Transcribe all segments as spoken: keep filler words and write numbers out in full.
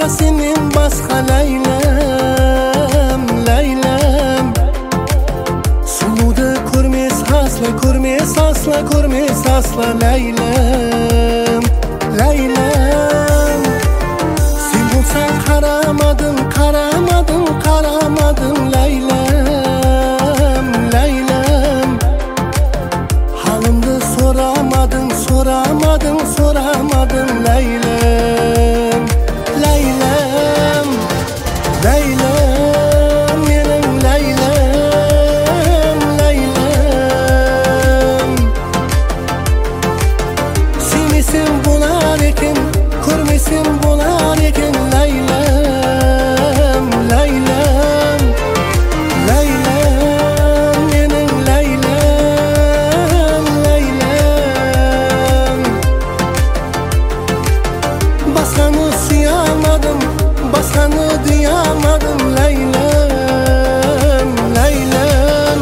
boshqa senin boshqa laylam, laylam. Suvda ko'rmas asla, ko'rmas asla, ko'rmas asla laylam, laylam. Sen bo'lsang qaramadim, qaramadim, qaramadim laylam, laylam. Halimni so'ramadim, so'ramadim, so'ramadim laylam, laylam, laylam, mening laylam, laylam. Sevmesem bo'lar ekan, ko'rmesem bo'lar ekan laylam, laylam, laylam, mening laylam, laylam. Boshqani suyamadim, boshqani duyamadim laylam, laylam.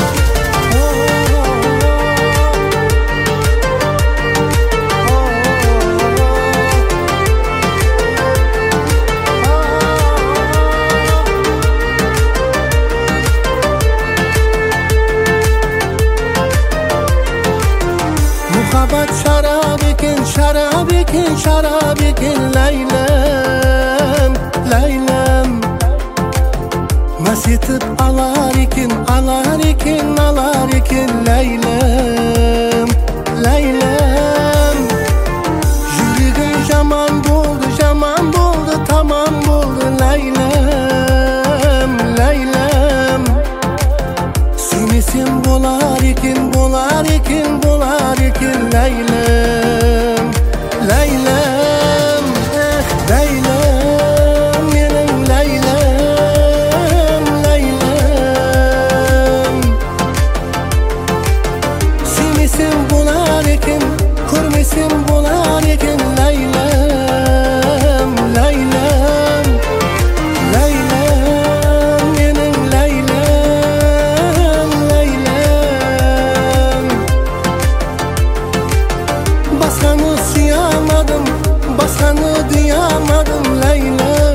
Muhabbat sharab ekan, sharab ekan, sharab ekan laylam, laylam. Mast etib alar ekan, alar ekan, alar ekan laylam, laylam. Yuragim jamon bo'ldi, jamon bo'ldi, tamom bo'ldi laylam, laylam. Sevmesem bo'lar ekan, bo'lar ekan, bo'lar ekan laylam, laylam, eh, laylam, mening laylam, laylam. Sevmesem bo'lar ekan, ko'rmesem bo'lar ekan laylam, laylam, laylam, mening laylam, laylam. Boshqani suyamadim, boshqani duyamadim laylam.